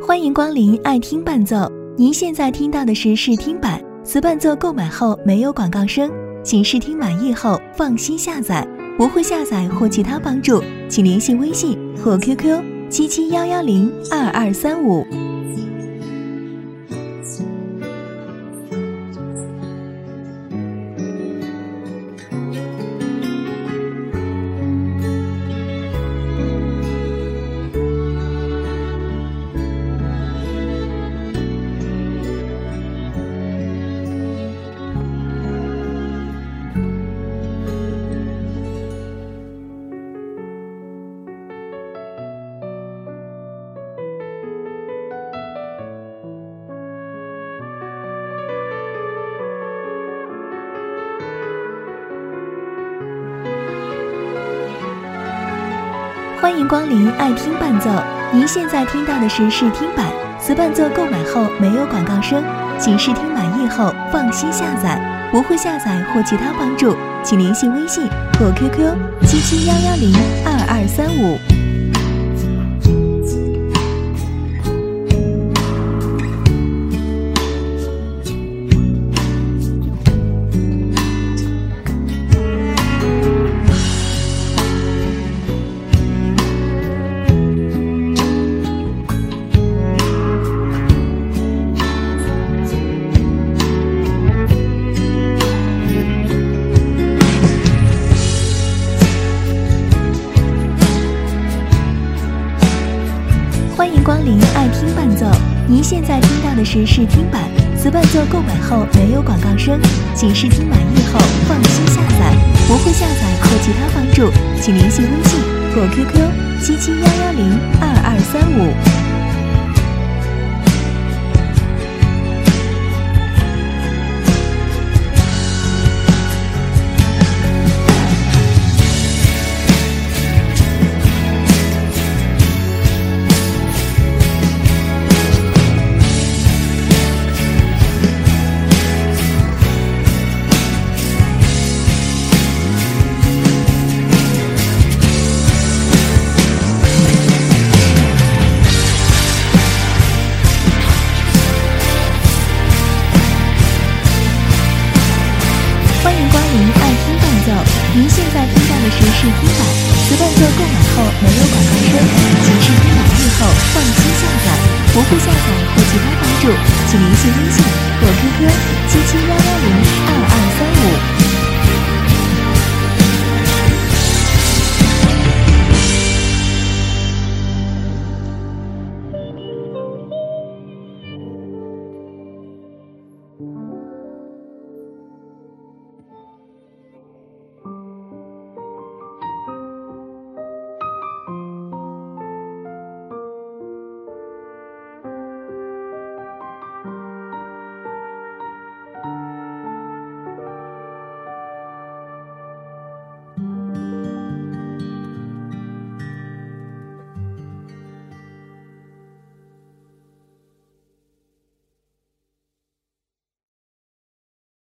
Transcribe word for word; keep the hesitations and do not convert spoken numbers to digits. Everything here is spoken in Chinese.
欢迎光临爱听伴奏，您现在听到的是试听版，此伴奏购买后没有广告声，请试听满意后放心下载。不会下载或其他帮助，请联系微信或 Q Q 七七幺幺零二二三五。欢迎光临爱听伴奏，您现在听到的是试听版，此伴奏购买后没有广告声，请试听满意后放心下载。不会下载或其他帮助，请联系微信或 Q Q 七七幺幺零二二三五。欢迎光临爱听伴奏，您现在听到的是试听版，此伴奏购买后没有广告声，请试听满意后放心下载。不会下载或其他帮助，请联系微信或 Q Q 七七幺幺零二二三五。您现在听到的是试听版，此伴奏购买后没有广告声，请试听满意后放心下载。不会下载或其他帮助，请联系微信或 Q Q 七七幺幺零二二三五。